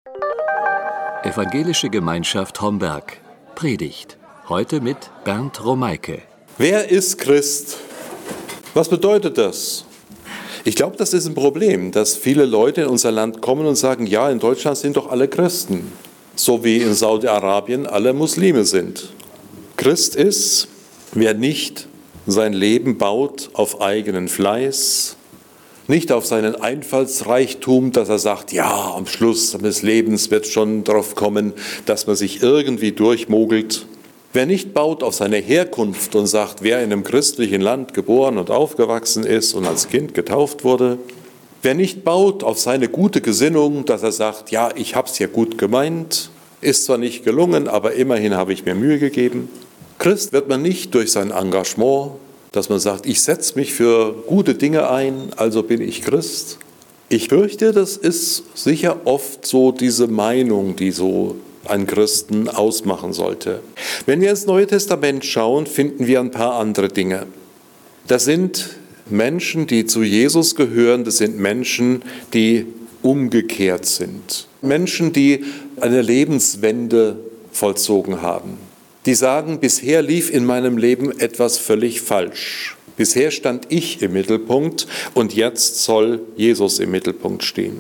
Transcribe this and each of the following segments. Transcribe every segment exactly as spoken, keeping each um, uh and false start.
Evangelische Gemeinschaft Homberg. Predigt. Heute mit Bernd Romeike. Wer ist Christ? Was bedeutet das? Ich glaube, das ist ein Problem, dass viele Leute in unser Land kommen und sagen, ja, in Deutschland sind doch alle Christen, so wie in Saudi-Arabien alle Muslime sind. Christ ist, wer nicht sein Leben baut auf eigenen Fleiß, nicht auf seinen Einfallsreichtum, dass er sagt, ja, am Schluss des Lebens wird schon darauf kommen, dass man sich irgendwie durchmogelt. Wer nicht baut auf seine Herkunft und sagt, wer in einem christlichen Land geboren und aufgewachsen ist und als Kind getauft wurde. Wer nicht baut auf seine gute Gesinnung, dass er sagt, ja, ich habe es ja gut gemeint, ist zwar nicht gelungen, aber immerhin habe ich mir Mühe gegeben. Christ wird man nicht durch sein Engagement, dass man sagt, ich setze mich für gute Dinge ein, also bin ich Christ. Ich fürchte, das ist sicher oft so diese Meinung, die so einen Christen ausmachen sollte. Wenn wir ins Neue Testament schauen, finden wir ein paar andere Dinge. Das sind Menschen, die zu Jesus gehören, das sind Menschen, die umgekehrt sind. Menschen, die eine Lebenswende vollzogen haben. Die sagen, bisher lief in meinem Leben etwas völlig falsch. Bisher stand ich im Mittelpunkt und jetzt soll Jesus im Mittelpunkt stehen.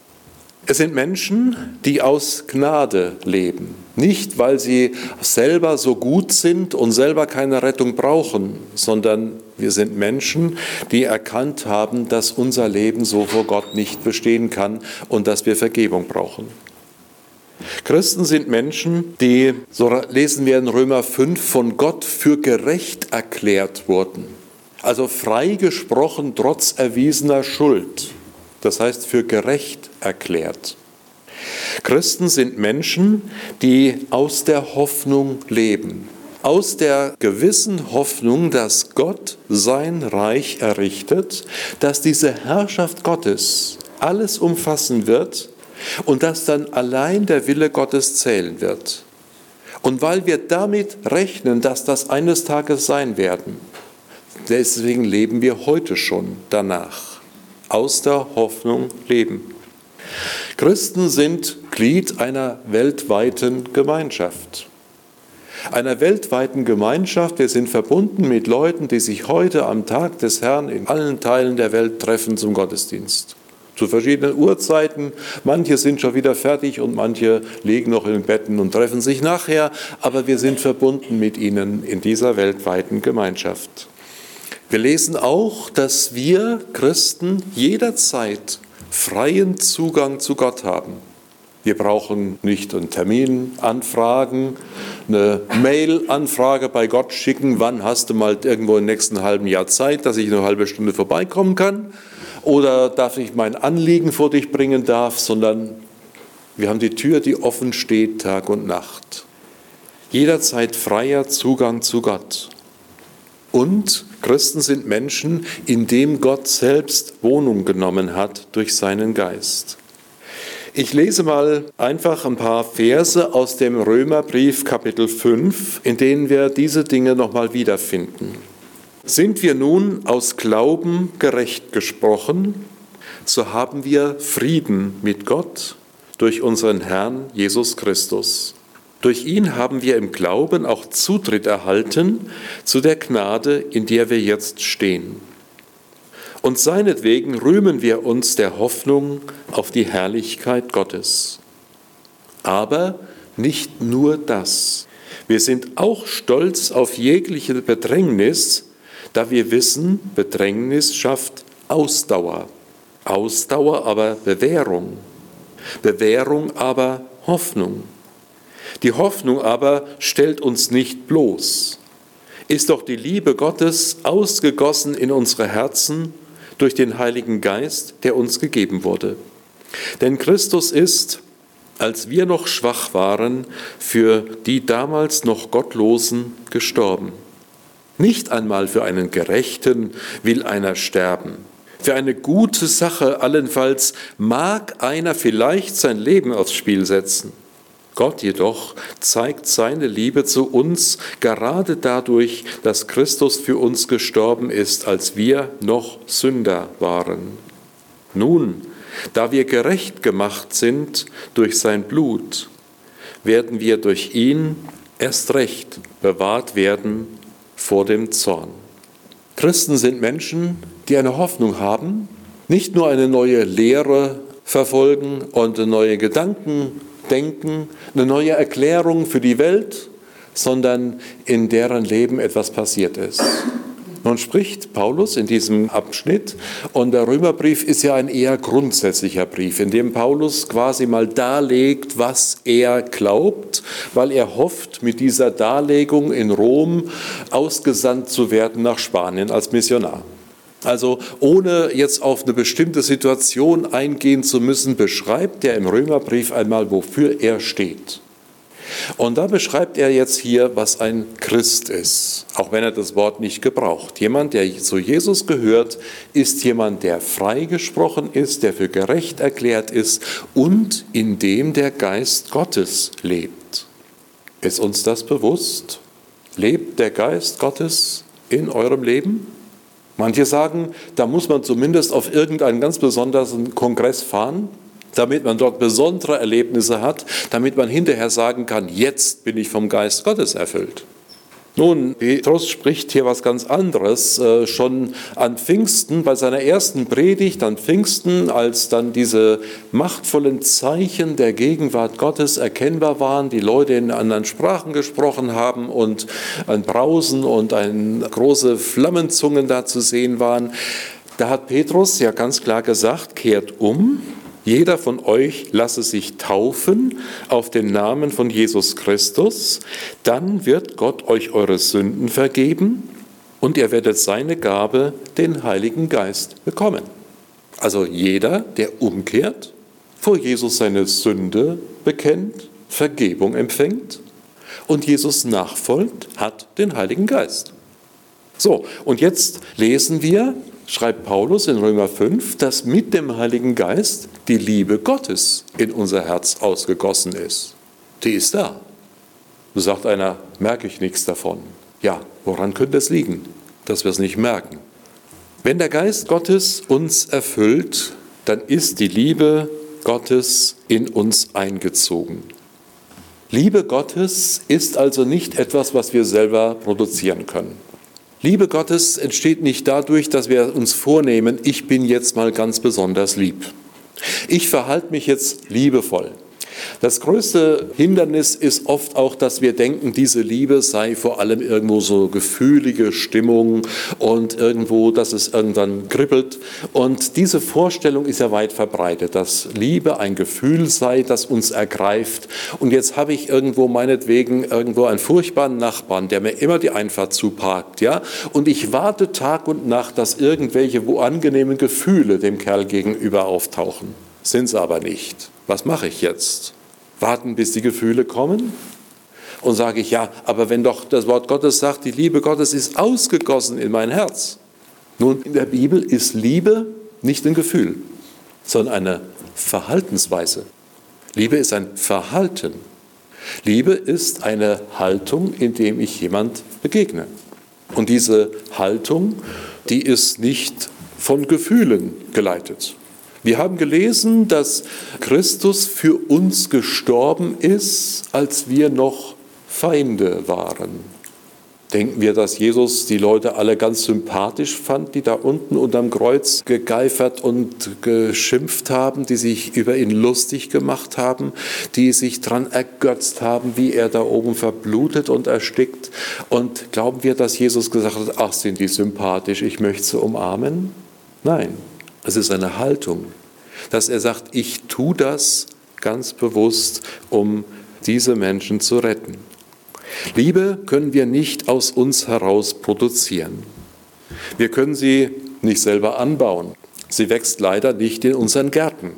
Es sind Menschen, die aus Gnade leben. Nicht, weil sie selber so gut sind und selber keine Rettung brauchen, sondern wir sind Menschen, die erkannt haben, dass unser Leben so vor Gott nicht bestehen kann und dass wir Vergebung brauchen. Christen sind Menschen, die, so lesen wir in Römer fünf, von Gott für gerecht erklärt wurden. Also freigesprochen trotz erwiesener Schuld. Das heißt für gerecht erklärt. Christen sind Menschen, die aus der Hoffnung leben. Aus der gewissen Hoffnung, dass Gott sein Reich errichtet, dass diese Herrschaft Gottes alles umfassen wird, und dass dann allein der Wille Gottes zählen wird. Und weil wir damit rechnen, dass das eines Tages sein werden, deswegen leben wir heute schon danach. Aus der Hoffnung leben. Christen sind Glied einer weltweiten Gemeinschaft. Einer weltweiten Gemeinschaft, wir sind verbunden mit Leuten, die sich heute am Tag des Herrn in allen Teilen der Welt treffen zum Gottesdienst. Zu verschiedenen Uhrzeiten. Manche sind schon wieder fertig und manche liegen noch in den Betten und treffen sich nachher. Aber wir sind verbunden mit ihnen in dieser weltweiten Gemeinschaft. Wir lesen auch, dass wir Christen jederzeit freien Zugang zu Gott haben. Wir brauchen nicht einen Termin anfragen, eine Mail-Anfrage bei Gott schicken, wann hast du mal irgendwo im nächsten halben Jahr Zeit, dass ich eine halbe Stunde vorbeikommen kann. Oder darf ich mein Anliegen vor dich bringen darf, sondern wir haben die Tür, die offen steht Tag und Nacht. Jederzeit freier Zugang zu Gott. Und Christen sind Menschen, in dem Gott selbst Wohnung genommen hat durch seinen Geist. Ich lese mal einfach ein paar Verse aus dem Römerbrief Kapitel fünf, in denen wir diese Dinge nochmal wiederfinden. Sind wir nun aus Glauben gerecht gesprochen, so haben wir Frieden mit Gott durch unseren Herrn Jesus Christus. Durch ihn haben wir im Glauben auch Zutritt erhalten zu der Gnade, in der wir jetzt stehen. Und seinetwegen rühmen wir uns der Hoffnung auf die Herrlichkeit Gottes. Aber nicht nur das. Wir sind auch stolz auf jegliche Bedrängnis, da wir wissen, Bedrängnis schafft Ausdauer. Ausdauer aber Bewährung. Bewährung aber Hoffnung. Die Hoffnung aber stellt uns nicht bloß. Ist doch die Liebe Gottes ausgegossen in unsere Herzen durch den Heiligen Geist, der uns gegeben wurde. Denn Christus ist, als wir noch schwach waren, für die damals noch Gottlosen gestorben. Nicht einmal für einen Gerechten will einer sterben. Für eine gute Sache allenfalls mag einer vielleicht sein Leben aufs Spiel setzen. Gott jedoch zeigt seine Liebe zu uns gerade dadurch, dass Christus für uns gestorben ist, als wir noch Sünder waren. Nun, Da wir gerecht gemacht sind durch sein Blut, werden wir durch ihn erst recht bewahrt werden vor dem Zorn. Christen sind Menschen, die eine Hoffnung haben, nicht nur eine neue Lehre verfolgen und neue Gedanken denken, eine neue Erklärung für die Welt, sondern in deren Leben etwas passiert ist. Nun spricht Paulus in diesem Abschnitt, und der Römerbrief ist ja ein eher grundsätzlicher Brief, in dem Paulus quasi mal darlegt, was er glaubt, weil er hofft, mit dieser Darlegung in Rom ausgesandt zu werden nach Spanien als Missionar. Also ohne jetzt auf eine bestimmte Situation eingehen zu müssen, beschreibt er im Römerbrief einmal, wofür er steht. Und da beschreibt er jetzt hier, was ein Christ ist, auch wenn er das Wort nicht gebraucht. Jemand, der zu Jesus gehört, ist jemand, der freigesprochen ist, der für gerecht erklärt ist und in dem der Geist Gottes lebt. Ist uns das bewusst? Lebt der Geist Gottes in eurem Leben? Manche sagen, da muss man zumindest auf irgendeinen ganz besonderen Kongress fahren, damit man dort besondere Erlebnisse hat, damit man hinterher sagen kann, jetzt bin ich vom Geist Gottes erfüllt. Nun, Petrus spricht hier was ganz anderes. Äh, schon an Pfingsten, bei seiner ersten Predigt an Pfingsten, als dann diese machtvollen Zeichen der Gegenwart Gottes erkennbar waren, die Leute in anderen Sprachen gesprochen haben und ein Brausen und ein, große Flammenzungen da zu sehen waren, da hat Petrus ja ganz klar gesagt, kehrt um. Jeder von euch lasse sich taufen auf den Namen von Jesus Christus, dann wird Gott euch eure Sünden vergeben und ihr werdet seine Gabe, den Heiligen Geist, bekommen. Also jeder, der umkehrt, vor Jesus seine Sünde bekennt, Vergebung empfängt und Jesus nachfolgt, hat den Heiligen Geist. So, und jetzt lesen wir, schreibt Paulus in Römer fünf, dass mit dem Heiligen Geist die Liebe Gottes in unser Herz ausgegossen ist. Die ist da. Da sagt einer, merke ich nichts davon. Ja, woran könnte es liegen, dass wir es nicht merken? Wenn der Geist Gottes uns erfüllt, dann ist die Liebe Gottes in uns eingezogen. Liebe Gottes ist also nicht etwas, was wir selber produzieren können. Liebe Gottes entsteht nicht dadurch, dass wir uns vornehmen, ich bin jetzt mal ganz besonders lieb. Ich verhalte mich jetzt liebevoll. Das größte Hindernis ist oft auch, dass wir denken, diese Liebe sei vor allem irgendwo so gefühlige Stimmung und irgendwo, dass es irgendwann kribbelt. Und diese Vorstellung ist ja weit verbreitet, dass Liebe ein Gefühl sei, das uns ergreift. Und jetzt habe ich irgendwo meinetwegen irgendwo einen furchtbaren Nachbarn, der mir immer die Einfahrt zuparkt, ja? Und ich warte Tag und Nacht, dass irgendwelche wo angenehmen Gefühle dem Kerl gegenüber auftauchen. Sind sie aber nicht. Was mache ich jetzt? Warten, bis die Gefühle kommen? Und sage ich, ja, aber wenn doch das Wort Gottes sagt, die Liebe Gottes ist ausgegossen in mein Herz. Nun, in der Bibel ist Liebe nicht ein Gefühl, sondern eine Verhaltensweise. Liebe ist ein Verhalten. Liebe ist eine Haltung, indem ich jemand begegne. Und diese Haltung, die ist nicht von Gefühlen geleitet. Wir haben gelesen, dass Christus für uns gestorben ist, als wir noch Feinde waren. Denken wir, dass Jesus die Leute alle ganz sympathisch fand, die da unten unterm Kreuz gegeifert und geschimpft haben, die sich über ihn lustig gemacht haben, die sich daran ergötzt haben, wie er da oben verblutet und erstickt. Und glauben wir, dass Jesus gesagt hat, ach, sind die sympathisch, ich möchte sie umarmen? Nein. Es ist eine Haltung, dass er sagt, ich tue das ganz bewusst, um diese Menschen zu retten. Liebe können wir nicht aus uns heraus produzieren. Wir können sie nicht selber anbauen. Sie wächst leider nicht in unseren Gärten.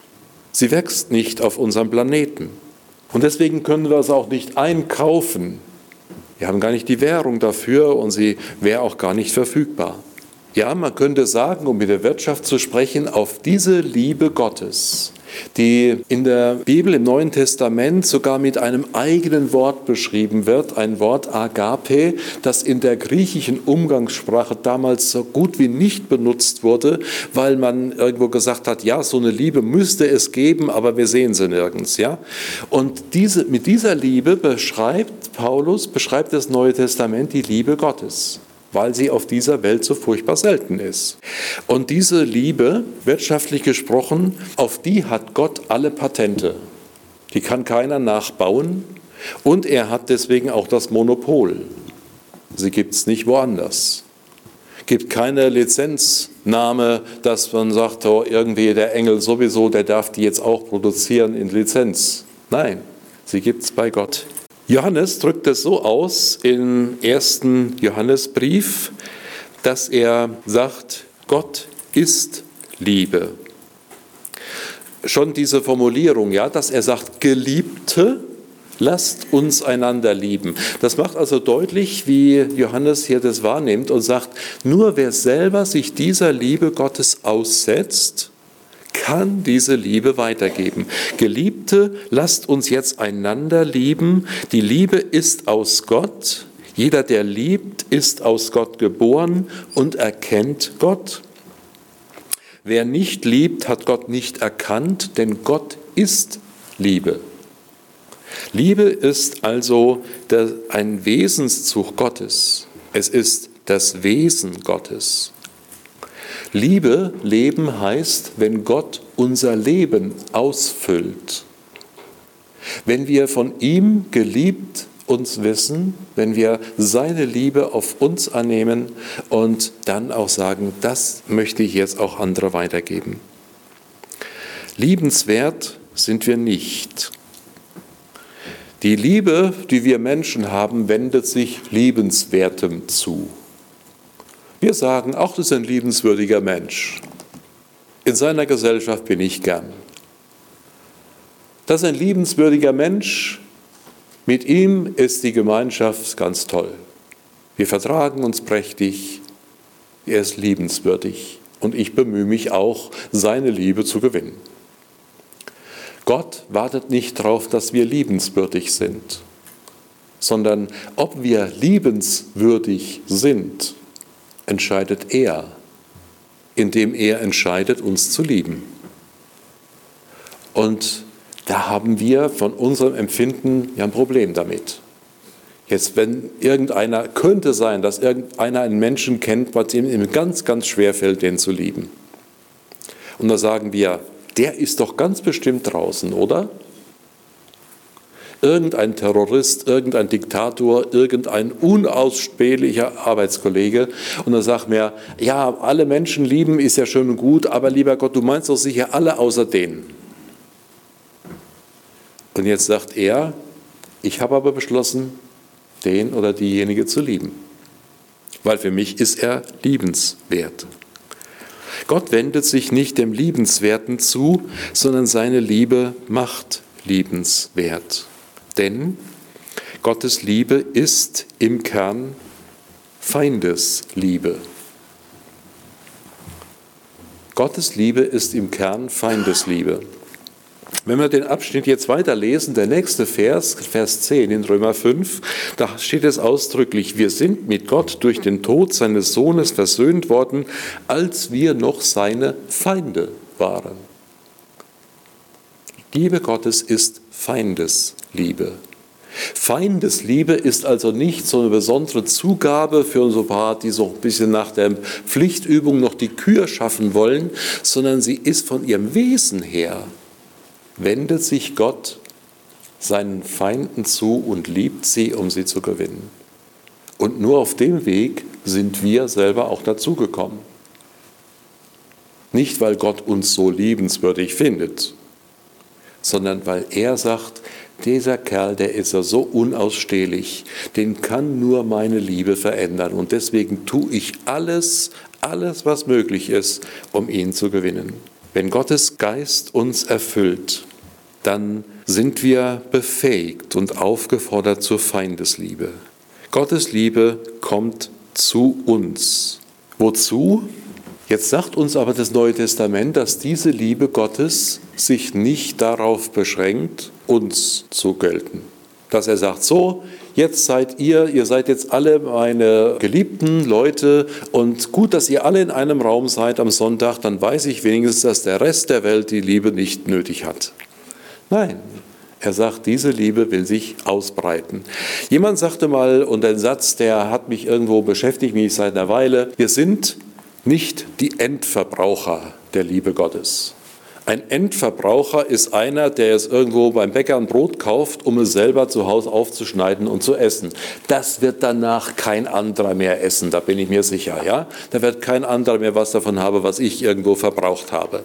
Sie wächst nicht auf unserem Planeten. Und deswegen können wir es auch nicht einkaufen. Wir haben gar nicht die Währung dafür und sie wäre auch gar nicht verfügbar. Ja, man könnte sagen, um mit der Wirtschaft zu sprechen, auf diese Liebe Gottes, die in der Bibel im Neuen Testament sogar mit einem eigenen Wort beschrieben wird, ein Wort Agape, das in der griechischen Umgangssprache damals so gut wie nicht benutzt wurde, weil man irgendwo gesagt hat, ja, so eine Liebe müsste es geben, aber wir sehen sie nirgends. Ja? Und diese, mit dieser Liebe beschreibt Paulus, beschreibt das Neue Testament die Liebe Gottes, weil sie auf dieser Welt so furchtbar selten ist. Und diese Liebe, wirtschaftlich gesprochen, auf die hat Gott alle Patente. Die kann keiner nachbauen und er hat deswegen auch das Monopol. Sie gibt es nicht woanders. Es gibt keine Lizenznahme, dass man sagt, oh, irgendwie der Engel sowieso, der darf die jetzt auch produzieren in Lizenz. Nein, sie gibt es bei Gott. Johannes drückt es so aus im ersten Johannesbrief, dass er sagt, Gott ist Liebe. Schon diese Formulierung, ja, dass er sagt, Geliebte, lasst uns einander lieben. Das macht also deutlich, wie Johannes hier das wahrnimmt und sagt, nur wer selber sich dieser Liebe Gottes aussetzt, kann diese Liebe weitergeben. Geliebte, lasst uns jetzt einander lieben. Die Liebe ist aus Gott. Jeder, der liebt, ist aus Gott geboren und erkennt Gott. Wer nicht liebt, hat Gott nicht erkannt, denn Gott ist Liebe. Liebe ist also der, ein Wesenszug Gottes. Es ist das Wesen Gottes. Liebe, Leben heißt, wenn Gott unser Leben ausfüllt. Wenn wir von ihm geliebt uns wissen, wenn wir seine Liebe auf uns annehmen und dann auch sagen, das möchte ich jetzt auch andere weitergeben. Liebenswert sind wir nicht. Die Liebe, die wir Menschen haben, wendet sich Liebenswertem zu. Wir sagen, ach, das ist ein liebenswürdiger Mensch. In seiner Gesellschaft bin ich gern. Das ist ein liebenswürdiger Mensch. Mit ihm ist die Gemeinschaft ganz toll. Wir vertragen uns prächtig. Er ist liebenswürdig. Und ich bemühe mich auch, seine Liebe zu gewinnen. Gott wartet nicht darauf, dass wir liebenswürdig sind, sondern ob wir liebenswürdig sind, entscheidet er, indem er entscheidet, uns zu lieben. Und da haben wir von unserem Empfinden ja ein Problem damit. Jetzt, wenn irgendeiner, könnte sein, dass irgendeiner einen Menschen kennt, bei dem ihm ganz, ganz schwer fällt, den zu lieben. Und da sagen wir, der ist doch ganz bestimmt draußen, oder? Irgendein Terrorist, irgendein Diktator, irgendein unausspählicher Arbeitskollege. Und dann sagt mir, ja, alle Menschen lieben ist ja schön und gut, aber lieber Gott, du meinst doch sicher alle außer den. Und jetzt sagt er, ich habe aber beschlossen, den oder diejenige zu lieben. Weil für mich ist er liebenswert. Gott wendet sich nicht dem Liebenswerten zu, sondern seine Liebe macht liebenswert. Denn Gottes Liebe ist im Kern Feindesliebe. Gottes Liebe ist im Kern Feindesliebe. Wenn wir den Abschnitt jetzt weiterlesen, der nächste Vers, Vers zehn in Römer fünf, da steht es ausdrücklich, wir sind mit Gott durch den Tod seines Sohnes versöhnt worden, als wir noch seine Feinde waren. Liebe Gottes ist Feindesliebe. Feindesliebe ist also nicht so eine besondere Zugabe für so ein paar, die so ein bisschen nach der Pflichtübung noch die Kür schaffen wollen, sondern sie ist von ihrem Wesen her, wendet sich Gott seinen Feinden zu und liebt sie, um sie zu gewinnen. Und nur auf dem Weg sind wir selber auch dazugekommen. Nicht, weil Gott uns so liebenswürdig findet, sondern weil er sagt, dieser Kerl, der ist ja so unausstehlich, den kann nur meine Liebe verändern. Und deswegen tue ich alles, alles, was möglich ist, um ihn zu gewinnen. Wenn Gottes Geist uns erfüllt, dann sind wir befähigt und aufgefordert zur Feindesliebe. Gottes Liebe kommt zu uns Wozu? Jetzt sagt uns aber das Neue Testament, dass diese Liebe Gottes sich nicht darauf beschränkt, uns zu gelten. Dass er sagt, so, jetzt seid ihr, ihr seid jetzt alle meine geliebten Leute und gut, dass ihr alle in einem Raum seid am Sonntag, dann weiß ich wenigstens, dass der Rest der Welt die Liebe nicht nötig hat. Nein, er sagt, diese Liebe will sich ausbreiten. Jemand sagte mal, und ein Satz, der hat mich irgendwo beschäftigt, mich seit einer Weile, wir sind nicht die Endverbraucher der Liebe Gottes. Ein Endverbraucher ist einer, der es irgendwo beim Bäcker ein Brot kauft, um es selber zu Hause aufzuschneiden und zu essen. Das wird danach kein anderer mehr essen, da bin ich mir sicher. Ja? Da wird kein anderer mehr was davon haben, was ich irgendwo verbraucht habe.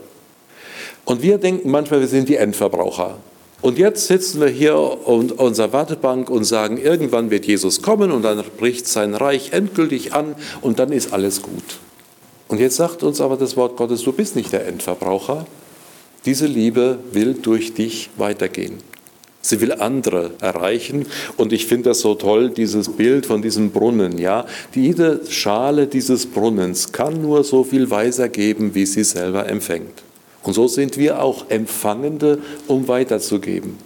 Und wir denken manchmal, wir sind die Endverbraucher. Und jetzt sitzen wir hier auf unserer Wartebank und sagen, irgendwann wird Jesus kommen und dann bricht sein Reich endgültig an und dann ist alles gut. Und jetzt sagt uns aber das Wort Gottes, du bist nicht der Endverbraucher. Diese Liebe will durch dich weitergehen. Sie will andere erreichen. Und ich finde das so toll, dieses Bild von diesem Brunnen. Ja? Jede Schale dieses Brunnens kann nur so viel weitergeben, wie sie selber empfängt. Und so sind wir auch Empfangende, um weiterzugeben.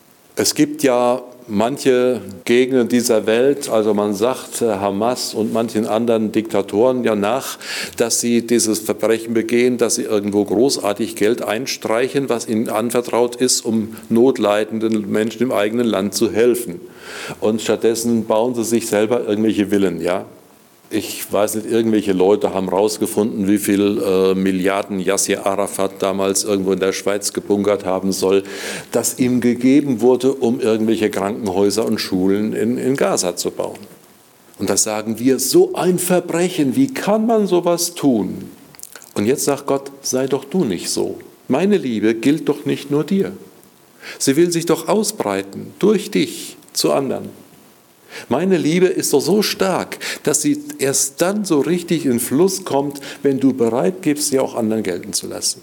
Es gibt ja manche Gegenden dieser Welt, also man sagt Hamas und manchen anderen Diktatoren ja nach, dass sie dieses Verbrechen begehen, dass sie irgendwo großartig Geld einstreichen, was ihnen anvertraut ist, um notleidenden Menschen im eigenen Land zu helfen. Und stattdessen bauen sie sich selber irgendwelche Villen, ja. Ich weiß nicht, irgendwelche Leute haben herausgefunden, wie viel äh, Milliarden Yasser Arafat damals irgendwo in der Schweiz gebunkert haben soll, das ihm gegeben wurde, um irgendwelche Krankenhäuser und Schulen in, in Gaza zu bauen. Und da sagen wir, so ein Verbrechen, wie kann man sowas tun? Und jetzt sagt Gott, sei doch du nicht so. Meine Liebe gilt doch nicht nur dir. Sie will sich doch ausbreiten, durch dich, zu anderen. Meine Liebe ist doch so stark, dass sie erst dann so richtig in Fluss kommt, wenn du bereit gibst, sie auch anderen gelten zu lassen.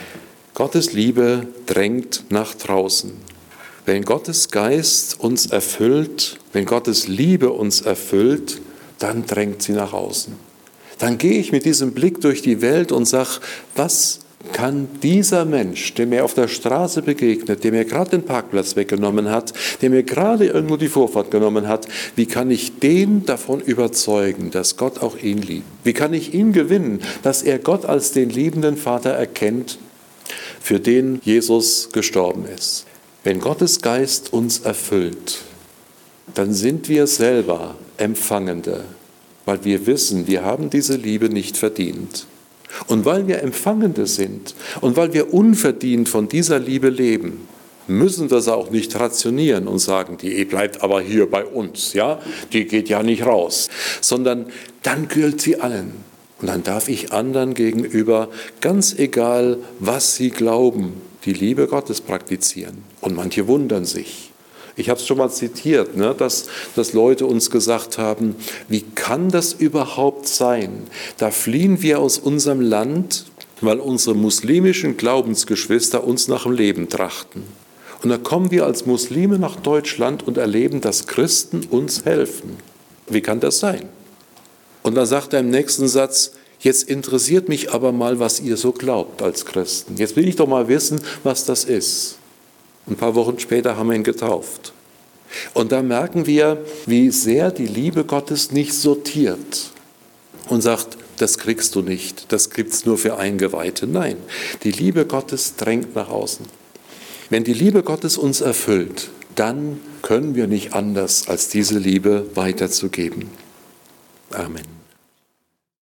Gottes Liebe drängt nach draußen. Wenn Gottes Geist uns erfüllt, wenn Gottes Liebe uns erfüllt, dann drängt sie nach außen. Dann gehe ich mit diesem Blick durch die Welt und sage, was kann dieser Mensch, der mir auf der Straße begegnet, der mir gerade den Parkplatz weggenommen hat, der mir gerade irgendwo die Vorfahrt genommen hat, wie kann ich den davon überzeugen, dass Gott auch ihn liebt? Wie kann ich ihn gewinnen, dass er Gott als den liebenden Vater erkennt, für den Jesus gestorben ist? Wenn Gottes Geist uns erfüllt, dann sind wir selber Empfangende, weil wir wissen, wir haben diese Liebe nicht verdient. Und weil wir Empfangende sind und weil wir unverdient von dieser Liebe leben, müssen wir sie auch nicht rationieren und sagen, die bleibt aber hier bei uns, ja, die geht ja nicht raus, sondern dann gilt sie allen. Und dann darf ich anderen gegenüber, ganz egal, was sie glauben, die Liebe Gottes praktizieren. Und manche wundern sich. Ich habe es schon mal zitiert, ne, dass, dass Leute uns gesagt haben, wie kann das überhaupt sein? Da fliehen wir aus unserem Land, weil unsere muslimischen Glaubensgeschwister uns nach dem Leben trachten. Und da kommen wir als Muslime nach Deutschland und erleben, dass Christen uns helfen. Wie kann das sein? Und dann sagt er im nächsten Satz, jetzt interessiert mich aber mal, was ihr so glaubt als Christen. Jetzt will ich doch mal wissen, was das ist. Ein paar Wochen später haben wir ihn getauft. Und da merken wir, wie sehr die Liebe Gottes nicht sortiert und sagt, das kriegst du nicht, das gibt es nur für Eingeweihte. Nein, die Liebe Gottes drängt nach außen. Wenn die Liebe Gottes uns erfüllt, dann können wir nicht anders, als diese Liebe weiterzugeben. Amen.